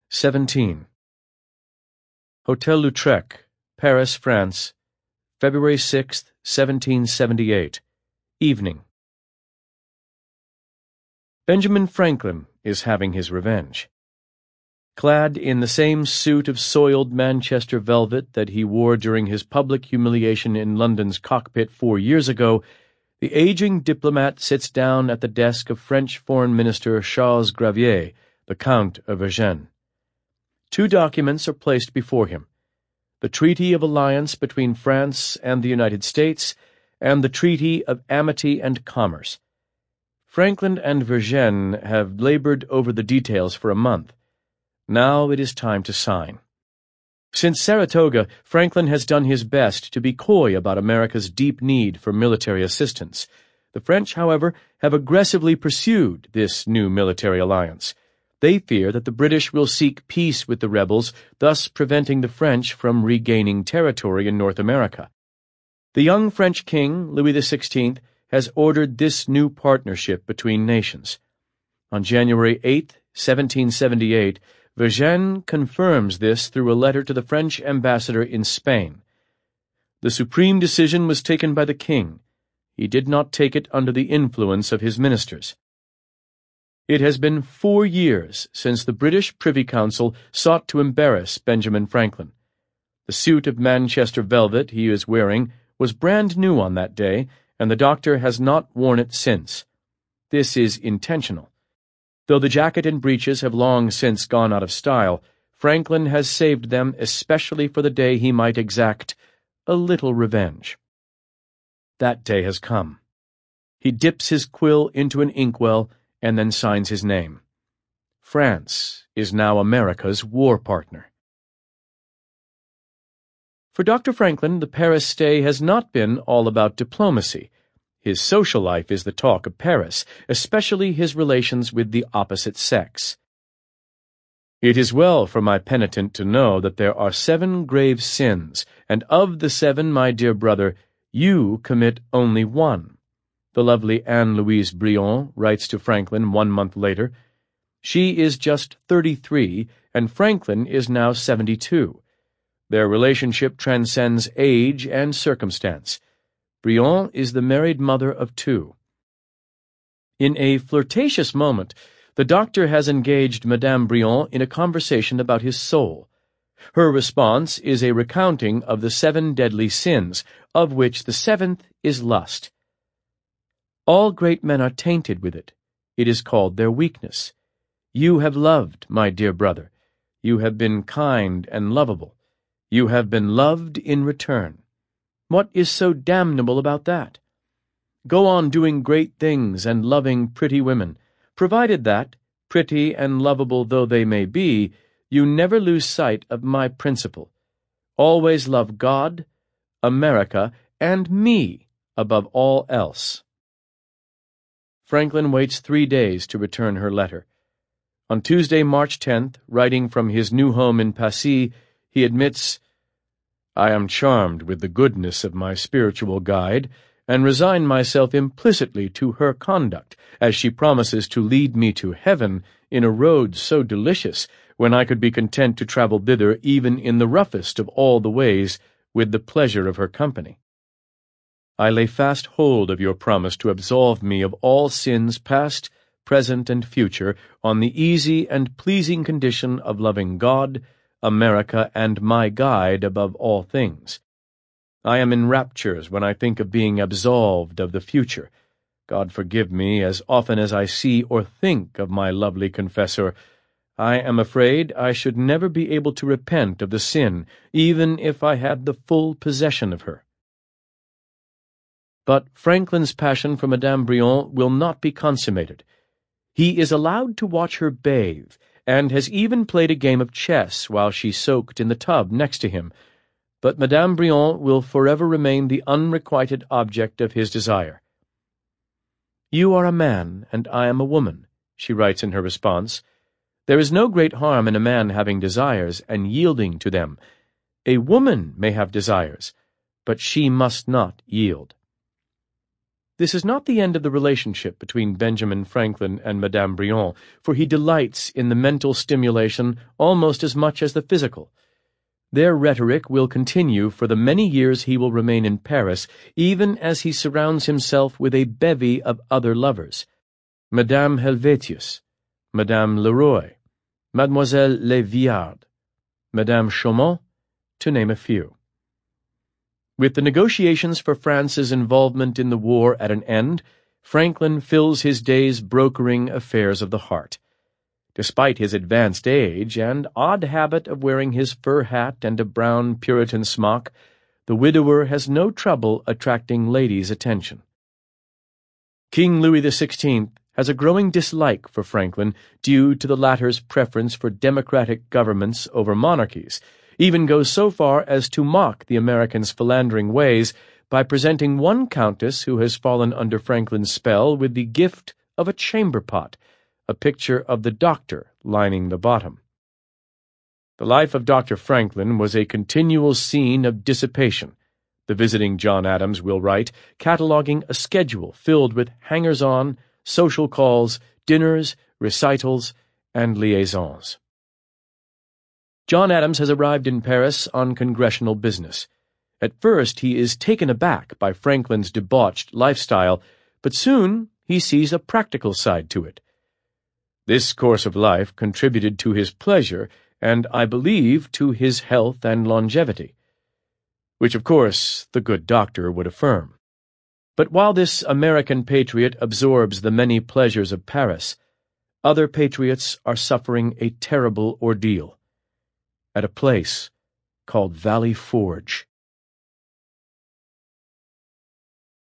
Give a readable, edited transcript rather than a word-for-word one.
17. Hotel Lautrec, Paris, France, February 6, 1778. Evening. Benjamin Franklin is having his revenge. Clad in the same suit of soiled Manchester velvet that he wore during his public humiliation in London's cockpit 4 years ago, the aging diplomat sits down at the desk of French Foreign Minister Charles Gravier, the Count of Vergennes. 2 documents are placed before him: the Treaty of Alliance between France and the United States, and the Treaty of Amity and Commerce. Franklin and Vergennes have labored over the details for a month. Now it is time to sign. Since Saratoga, Franklin has done his best to be coy about America's deep need for military assistance. The French, however, have aggressively pursued this new military alliance. They fear that the British will seek peace with the rebels, thus preventing the French from regaining territory in North America. The young French king, Louis XVI, has ordered this new partnership between nations. On January 8, 1778, Vergennes confirms this through a letter to the French ambassador in Spain. The supreme decision was taken by the king. He did not take it under the influence of his ministers. It has been 4 years since the British Privy Council sought to embarrass Benjamin Franklin. The suit of Manchester velvet he is wearing was brand new on that day, and the doctor has not worn it since. This is intentional. Though the jacket and breeches have long since gone out of style, Franklin has saved them especially for the day he might exact a little revenge. That day has come. He dips his quill into an inkwell and then signs his name. France is now America's war partner. For Dr. Franklin, the Paris stay has not been all about diplomacy. His social life is the talk of Paris, especially his relations with the opposite sex. It is well for my penitent to know that there are 7 grave sins, and of the 7, my dear brother, you commit only 1. The lovely Anne-Louise Briand writes to Franklin 1 month later. She is just 33, and Franklin is now 72. Their relationship transcends age and circumstance. Briand is the married mother of 2. In a flirtatious moment, the doctor has engaged Madame Briand in a conversation about his soul. Her response is a recounting of the 7 deadly sins, of which the 7th is lust. All great men are tainted with it. It is called their weakness. You have loved, my dear brother. You have been kind and lovable. You have been loved in return. What is so damnable about that? Go on doing great things and loving pretty women, provided that, pretty and lovable though they may be, you never lose sight of my principle. Always love God, America, and me above all else. Franklin waits 3 days to return her letter. On Tuesday, March 10th, writing from his new home in Passy, he admits, "I am charmed with the goodness of my spiritual guide, and resign myself implicitly to her conduct, as she promises to lead me to heaven in a road so delicious, when I could be content to travel thither even in the roughest of all the ways, with the pleasure of her company. I lay fast hold of your promise to absolve me of all sins past, present, and future, on the easy and pleasing condition of loving God, America, and my guide above all things. I am in raptures when I think of being absolved of the future. God forgive me, as often as I see or think of my lovely confessor. I am afraid I should never be able to repent of the sin, even if I had the full possession of her." But Franklin's passion for Madame Briand will not be consummated. He is allowed to watch her bathe, and has even played a game of chess while she soaked in the tub next to him, but Madame Briand will forever remain the unrequited object of his desire. "You are a man, and I am a woman," she writes in her response. "There is no great harm in a man having desires and yielding to them. A woman may have desires, but she must not yield." This is not the end of the relationship between Benjamin Franklin and Madame Brillon, for he delights in the mental stimulation almost as much as the physical. Their rhetoric will continue for the many years he will remain in Paris, even as he surrounds himself with a bevy of other lovers. Madame Helvetius, Madame Leroy, Mademoiselle Le Viard, Madame Chaumont, to name a few. With the negotiations for France's involvement in the war at an end, Franklin fills his days brokering affairs of the heart. Despite his advanced age and odd habit of wearing his fur hat and a brown Puritan smock, the widower has no trouble attracting ladies' attention. King Louis XVI has a growing dislike for Franklin due to the latter's preference for democratic governments over monarchies, even goes so far as to mock the Americans' philandering ways by presenting one countess who has fallen under Franklin's spell with the gift of a chamber pot, a picture of the doctor lining the bottom. The life of Dr. Franklin was a continual scene of dissipation, the visiting John Adams will write, cataloging a schedule filled with hangers-on, social calls, dinners, recitals, and liaisons. John Adams has arrived in Paris on congressional business. At first he is taken aback by Franklin's debauched lifestyle, but soon he sees a practical side to it. This course of life contributed to his pleasure and, I believe, to his health and longevity, which, of course, the good doctor would affirm. But while this American patriot absorbs the many pleasures of Paris, other patriots are suffering a terrible ordeal at a place called Valley Forge.